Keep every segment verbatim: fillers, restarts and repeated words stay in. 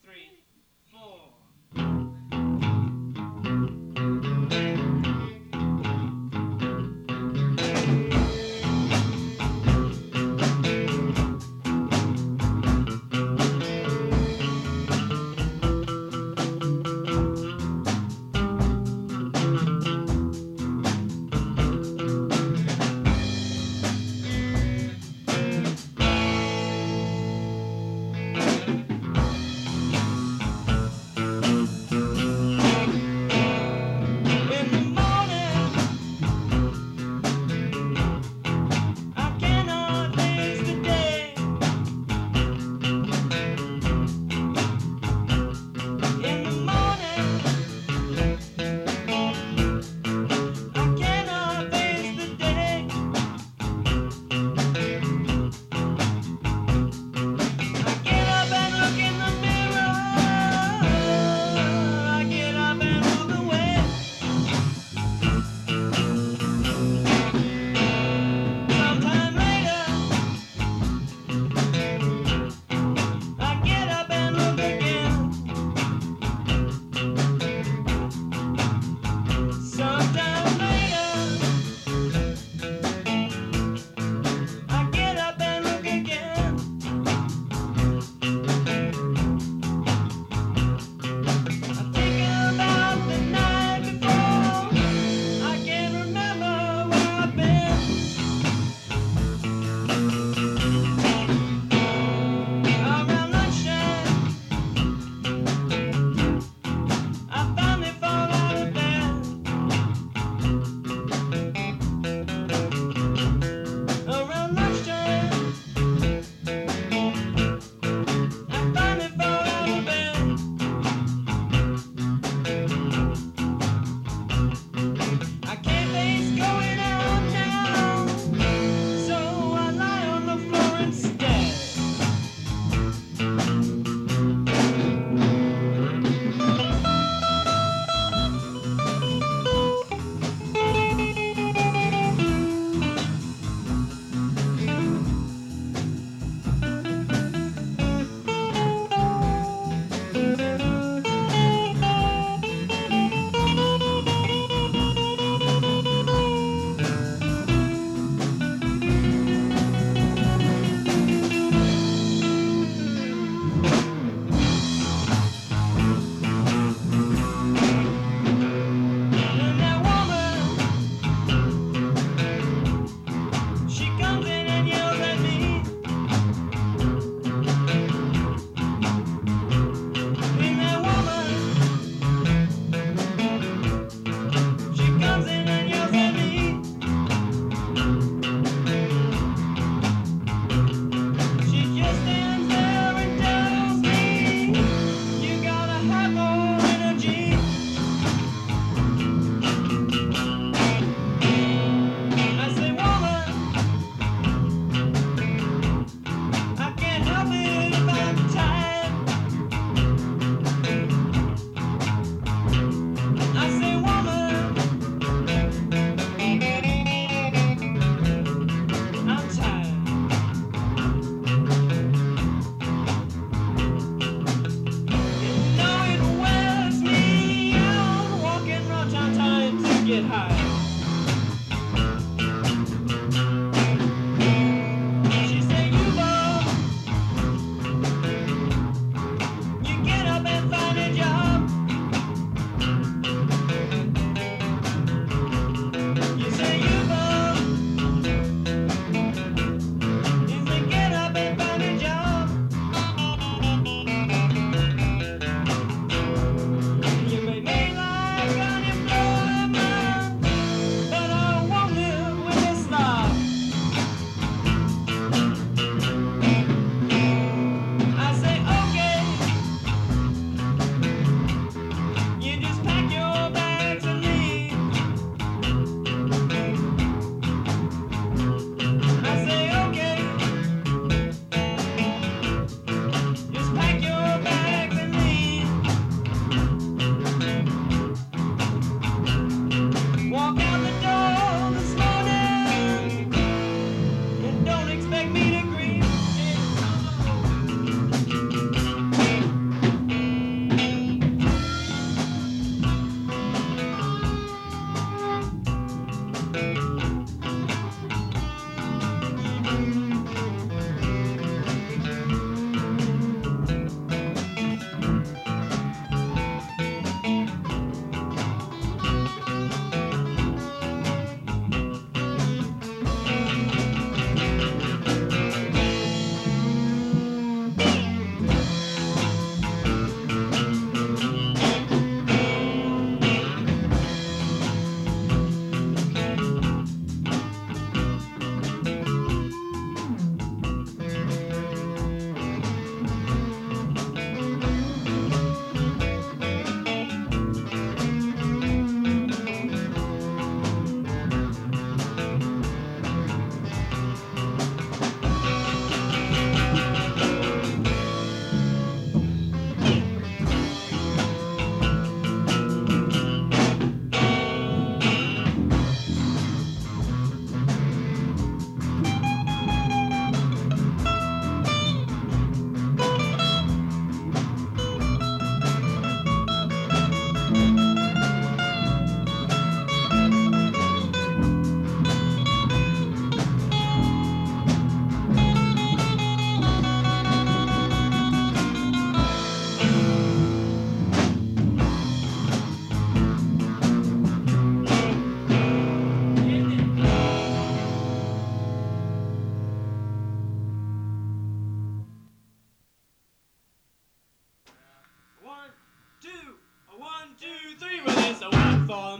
three, four.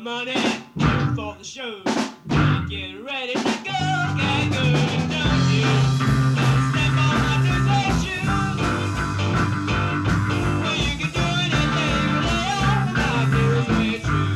money for the show. Get ready to go, get good, don't you? Step on my two-set shoes. Well, you can do anything, lay off my blues with true.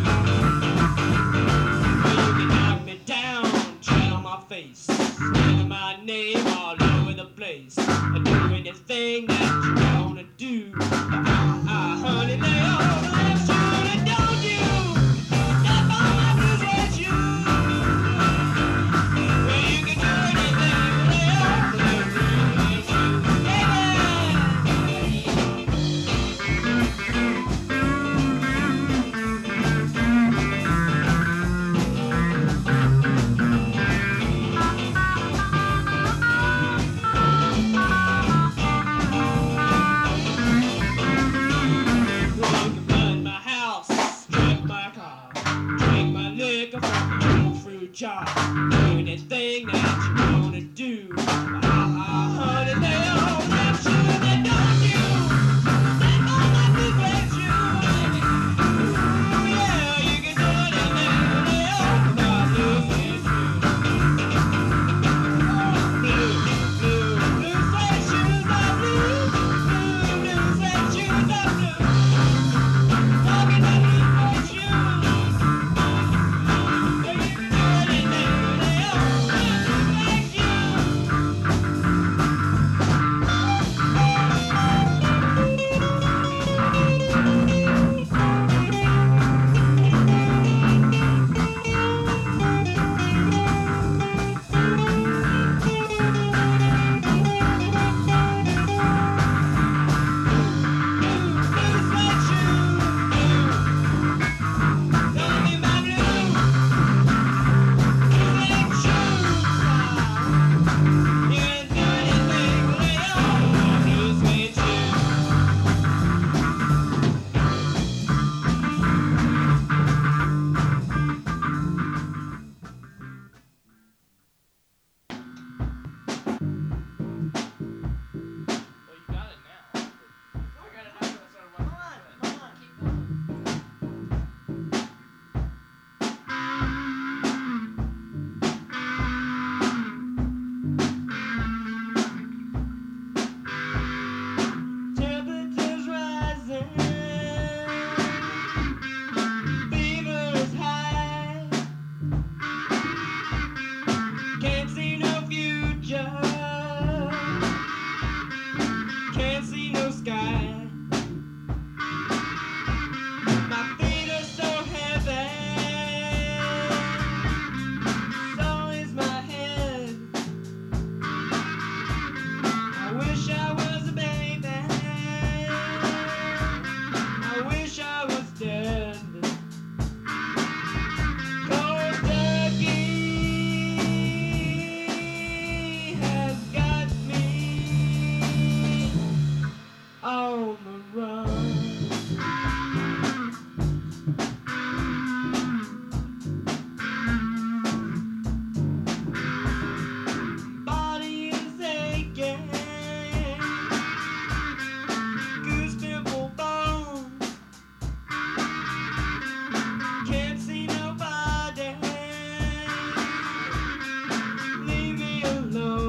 Well, you can knock me down, tread on my face, spelling my name all over the place. Do anything that you wanna do. Ah, honey, lay off that shoe, don't you? Step on my two-set shoes. Well, you can do anything, lay off that two-set shoes. Job, do anything that you wanna do. Ah, honey, lay off that shoe, then don't you? Step on my two-set shoe. Ooh, yeah, you can do anything, lay off my two-set shoe. Blue, blue, blue suede shoes are blue. Blue, blue suede shoes are blue. Talking about blue suede shoes.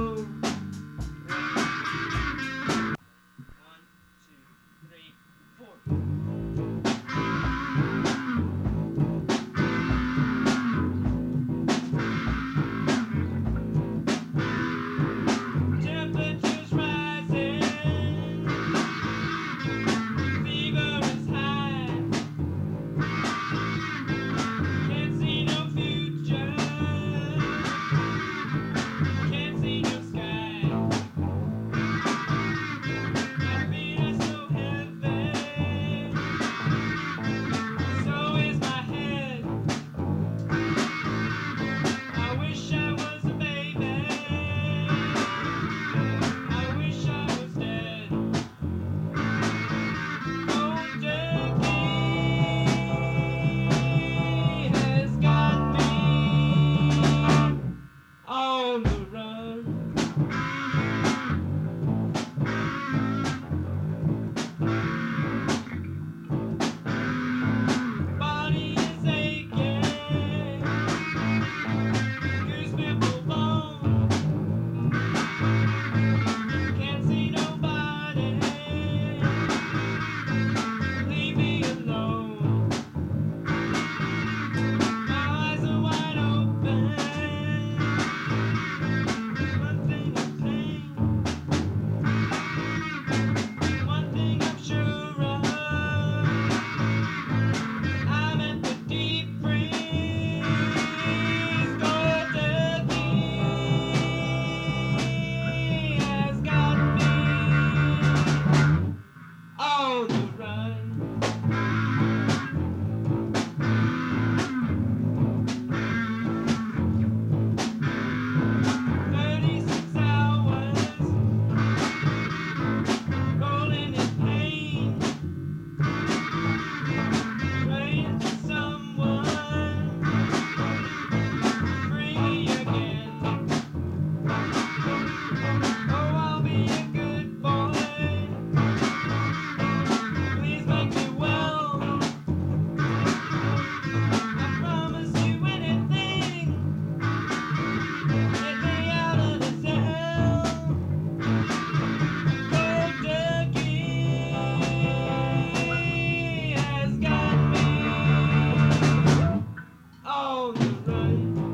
Four. on the run. Thirty-six hours, rolling in pain, praying for someone, free me again. Oh, I'll be a good boy. Please make me well. I promise you anything. Get me out of this hell. Cold turkey has got me on the run.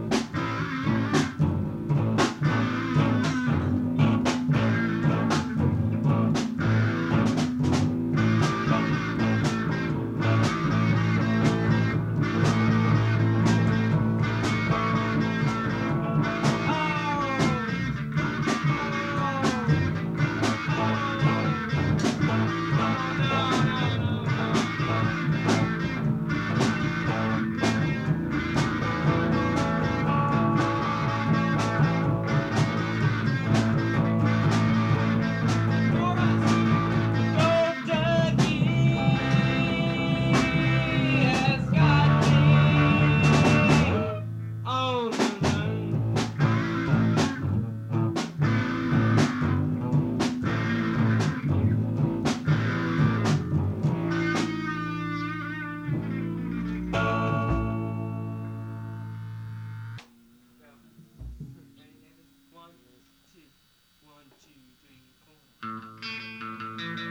One, two, one, two, three, four.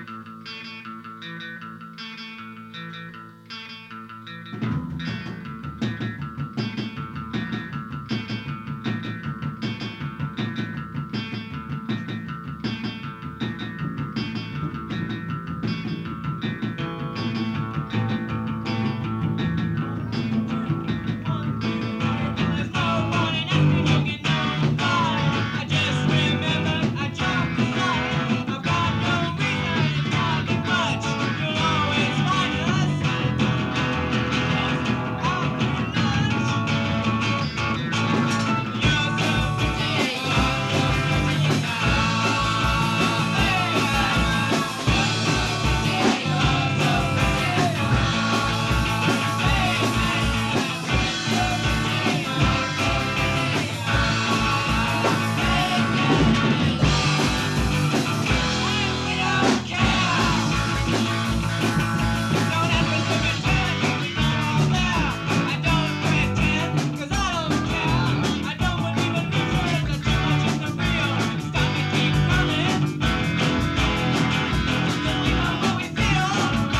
There's no morning after you can know why. I just remember I dropped the line. I've got no reason to talk much. You'll always find us out for lunch. You're so busy, you're so busy we don't care. Don't ever pretend we know all that. I don't pretend, 'cause I don't care. I don't believe in neutral, 'cause too much is the real. Stop me, keep coming. 'Cause we know how we feel.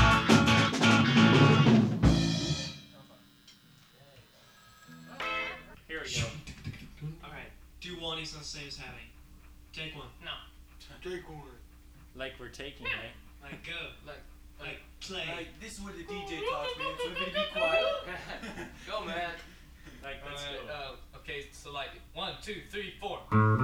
Here we go. Alright. Do one each on the same as Harry. Take one. No. Take one. Like we're taking, right? Like go. Like, Like play. like this is where the D J talks, man. So everybody be quiet. Go, man. Like, let's Alright, go. uh, okay, so like one, two, three, four.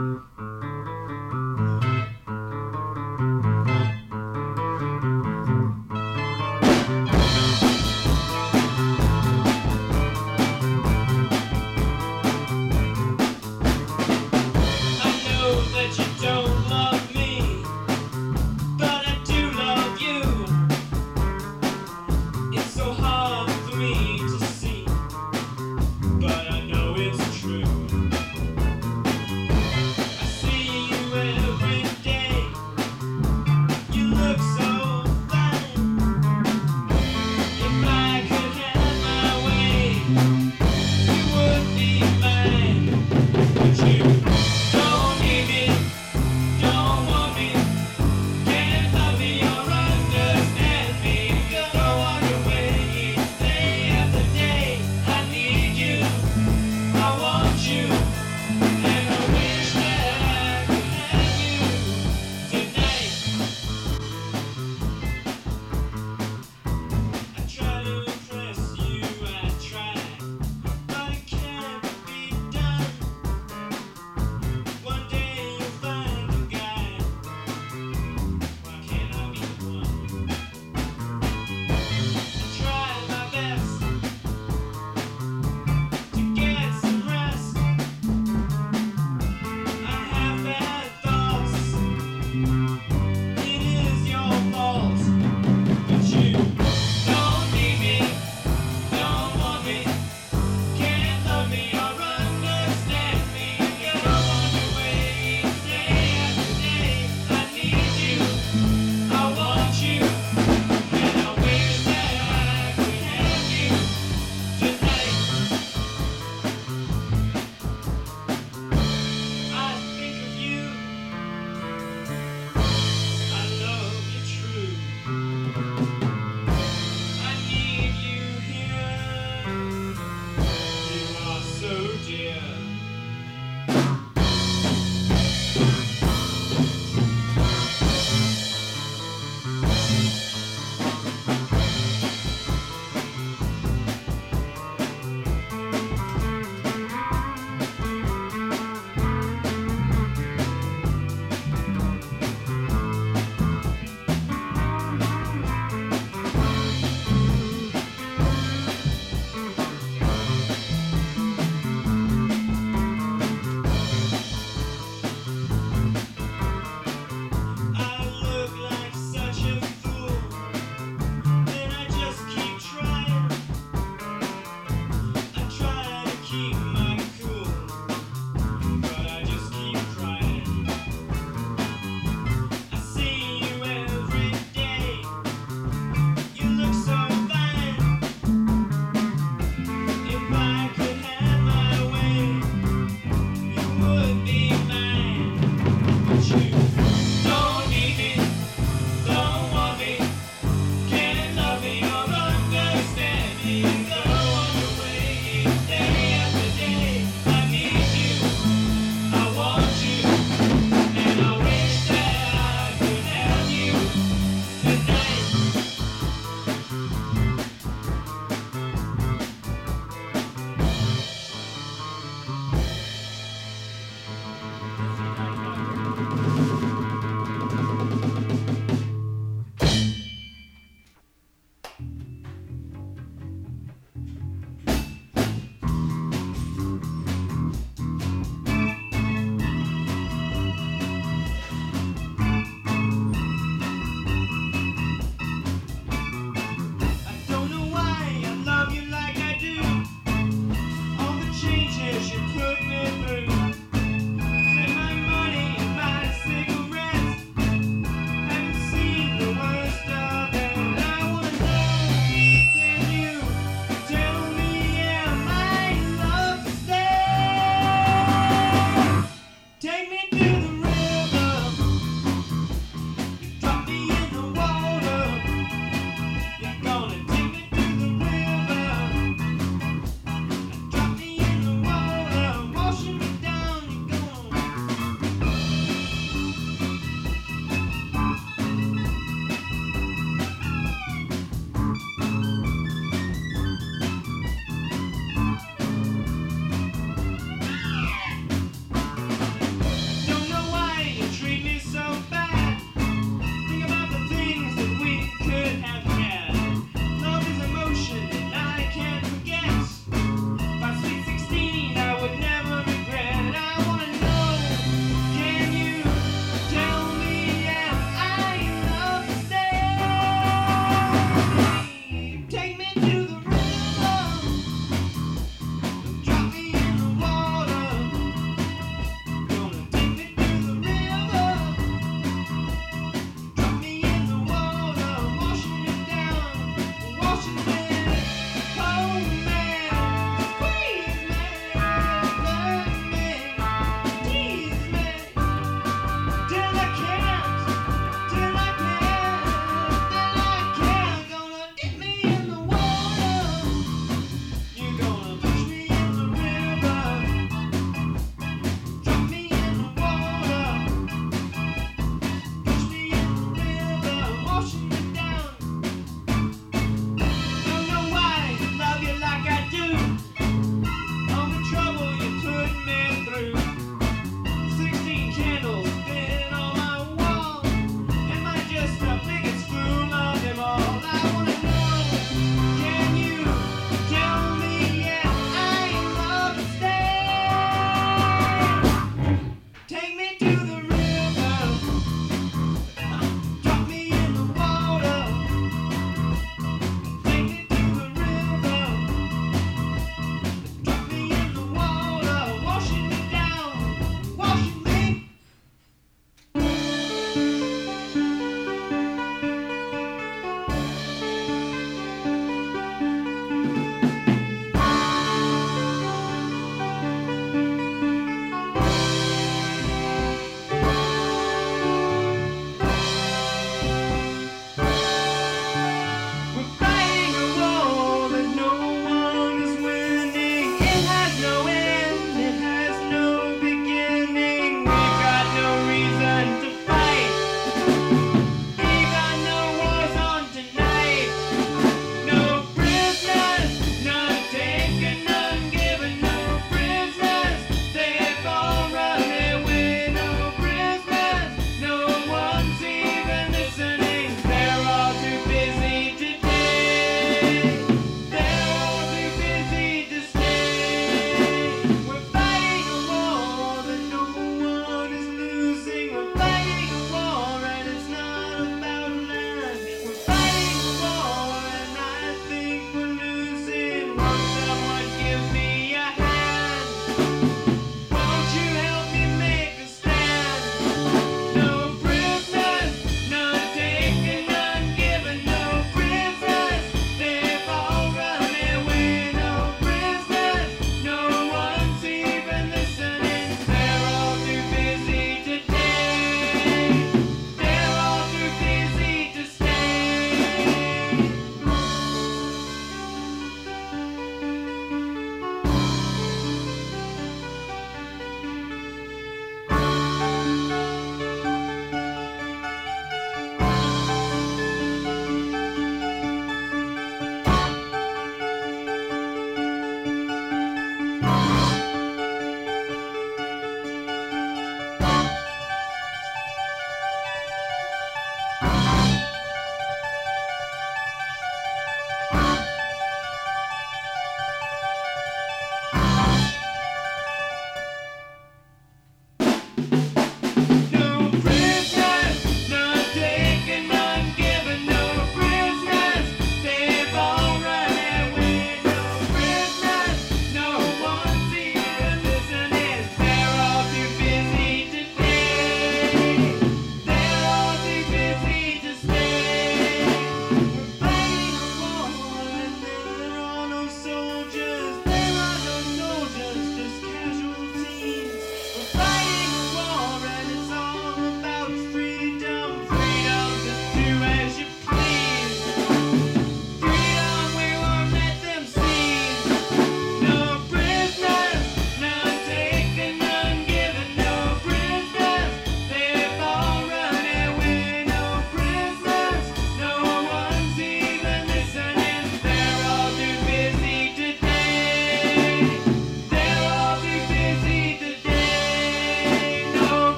I know that you don't love me, but I do love you. It's so hard for me to see, but I know it's true. I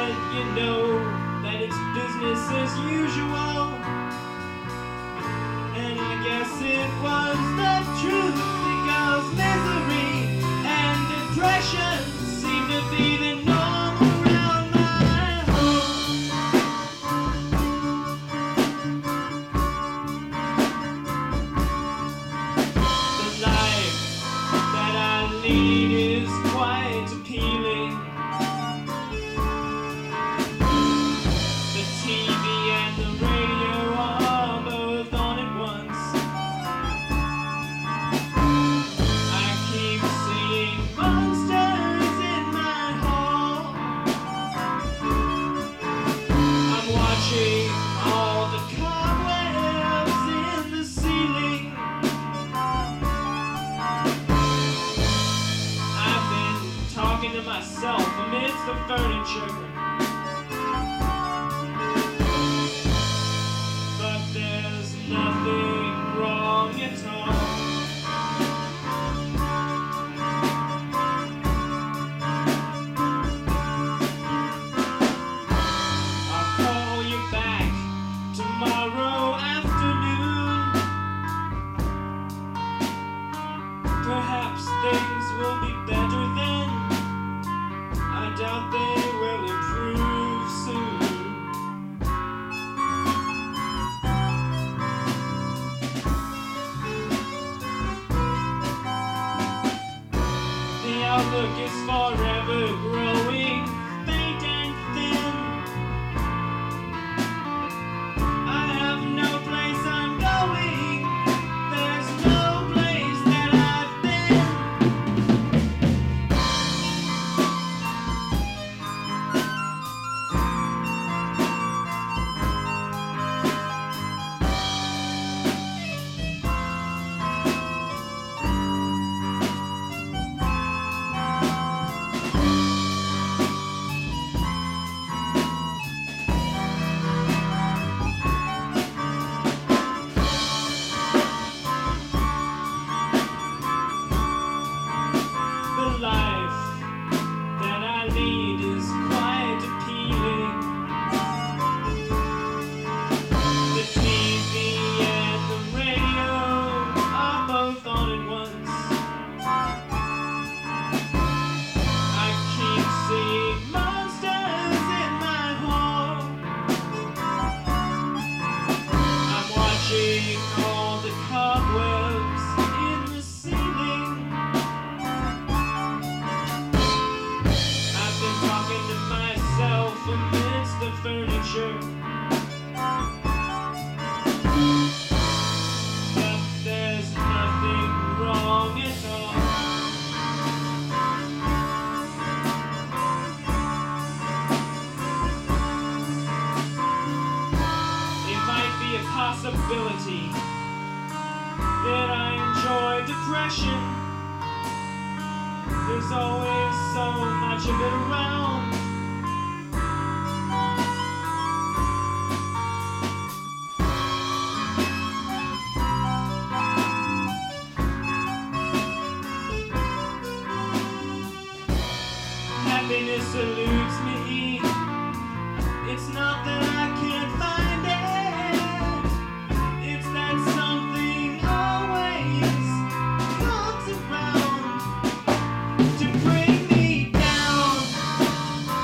let you know that it's business as usual. And I guess it was the truth, because misery and depression seem to be the norm around my home. The life that I lead is quite appealing. The T V and the radio are both on at once. I keep seeing monsters in my hall. I'm watching all the cobwebs in the ceiling. I've been talking to myself amidst the furniture. But there's nothing wrong at all. I'll call you back tomorrow afternoon. Perhaps things will be better then. I doubt they will improve soon. The outlook is forever growing faint and thin. I have no place I'm going. There's no place that I've been. The life that I lead is quite appealing. The T V and the radio are both on at once. I keep seeing monsters in my hall. I'm watching all the cobwebs in the ceiling. I've been talking to myself amidst the furniture. But there's nothing wrong at all. It might be a possibility that I enjoy depression. There's always so much of it around. Happiness eludes me. It's not that I can't find it. It's that something always comes around to bring me down.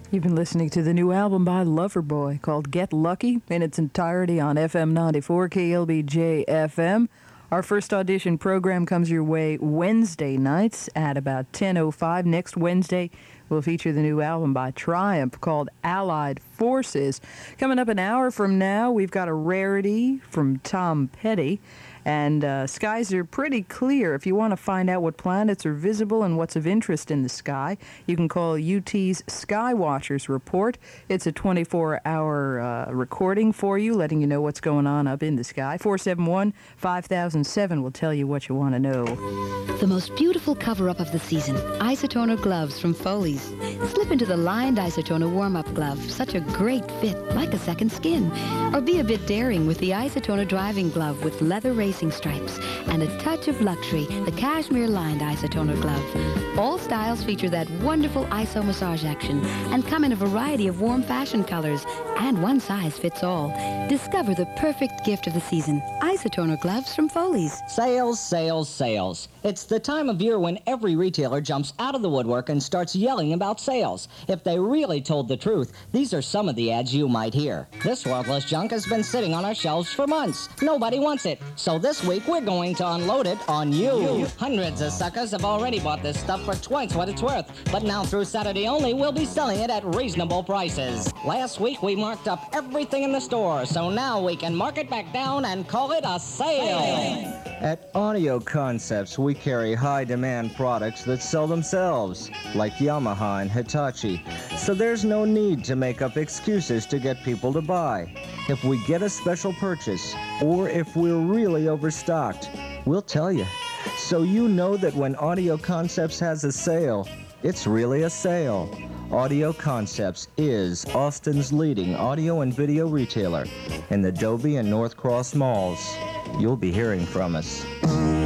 You've been listening to the new album by Loverboy called Get Lucky in its entirety on F M ninety-four K L B J F M. Our first audition program comes your way Wednesday nights at about ten oh five. Next Wednesday, we'll feature the new album by Triumph called Allied Forces. Coming up an hour from now, we've got a rarity from Tom Petty. And uh, skies are pretty clear. If you want to find out what planets are visible and what's of interest in the sky, you can call U T's Sky Watchers Report. It's a twenty-four hour uh, recording for you, letting you know what's going on up in the sky. four seven one, five thousand seven will tell you what you want to know. The most beautiful cover-up of the season, Isotoner gloves from Foley's. Slip into the lined Isotoner warm-up glove. Such a great fit, like a second skin. Or be a bit daring with the Isotoner driving glove with leather racing stripes and a touch of luxury, the cashmere-lined Isotoner glove. All styles feature that wonderful iso massage action and come in a variety of warm fashion colors, and one size fits all. Discover the perfect gift of the season, Isotoner gloves from Foley's. Sales, sales, sales. It's the time of year when every retailer jumps out of the woodwork and starts yelling about sales. If they really told the truth, these are some of the ads you might hear. This worthless junk has been sitting on our shelves for months. Nobody wants it. So this week, we're going to unload it on you. Hundreds of suckers have already bought this stuff for twice what it's worth. But now through Saturday only, we'll be selling it at reasonable prices. Last week, we marked up everything in the store, so now we can mark it back down and call it a sale. At Audio Concepts, we carry high-demand products that sell themselves, like Yamaha and Hitachi, so there's no need to make up excuses to get people to buy. If we get a special purchase, or if we're really overstocked, we'll tell you. So you know that when Audio Concepts has a sale, it's really a sale. Audio Concepts is Austin's leading audio and video retailer in the Dobie and North Cross malls. You'll be hearing from us.